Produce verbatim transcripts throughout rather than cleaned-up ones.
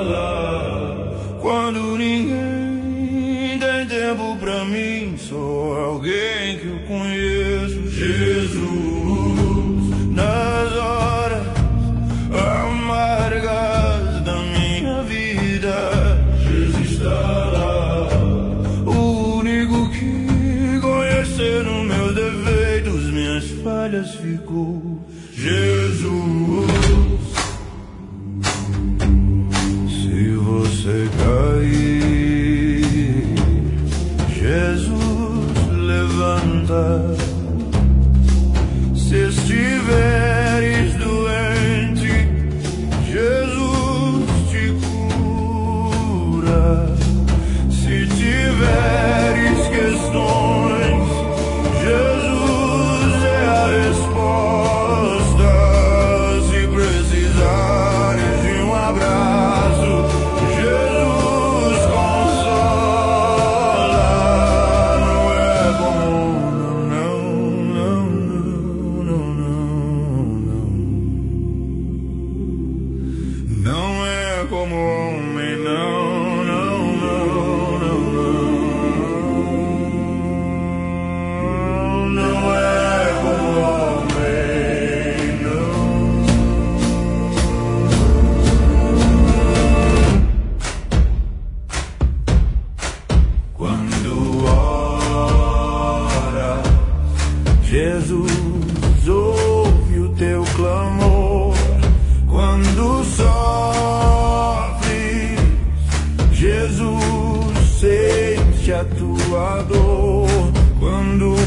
lá. Quando ninguém tem tempo pra mim, sou alguém que eu conheço. Jesus, nas horas amargas da minha vida, Jesus está lá. O único que conhecendo meus defeitos, minhas falhas ficou. Jesus, se você cair, Jesus levanta. Se estiveres doente, Jesus te cura. Se tiveres questões, Jesus é a resposta. Se precisares de um abraço, Jesus consola. Não é comum, não, não, não, não, não. Não é como homem, não, não, não, não, não. Não é como homem, não. Quando ora, Jesus ouve o teu clamor. Quando sofres, Jesus sente a tua dor. Quando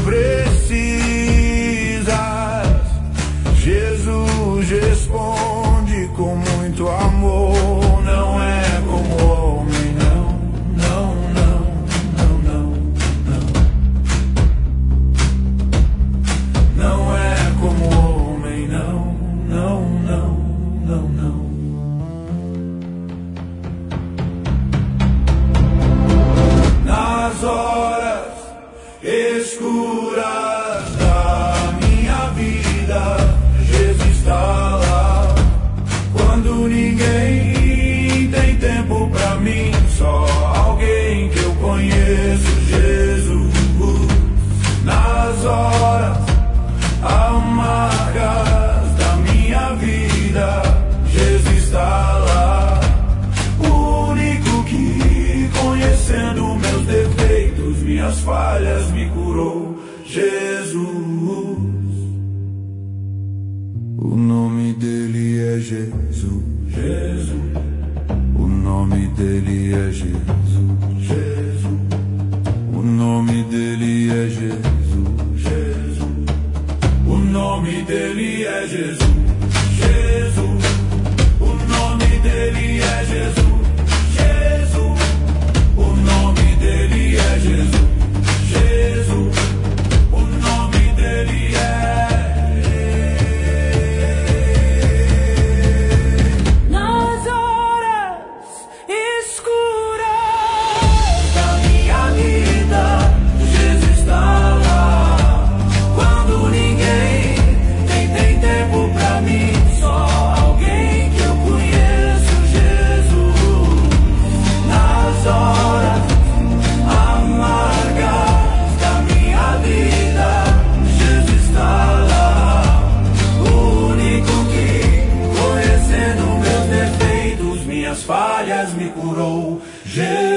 precisas, Jesus responde com muito amor. Não é como homem, não, não, não, não, não, não. Não é como homem, não, não, não, não, não. Nas horas escuras da minha vida, Jesus está lá. Quando ninguém tem tempo pra mim, só alguém que eu conheço, Jesus. Nas horas amargas da minha vida, Jesus está lá. O único que, conhecendo meus defeitos, minhas falhas, me curou, Jesus. O nome dele é Jesus, Jesus. O nome dele é Jesus, Jesus. O nome dele é Jesus, Jesus. O nome dele é Jesus, Jesus. O nome dele é Jesus, Jesus. O nome dele é Jesus, Jesus. O nome dele é. Nas horas escuras da minha vida, Jesus está lá. Quando ninguém tem, tem tempo pra mim, só alguém que eu conheço, Jesus. Nas horas amargas da minha vida, Jesus está lá. O único que, conhecendo meus defeitos, minhas falhas, me curou, Jesus.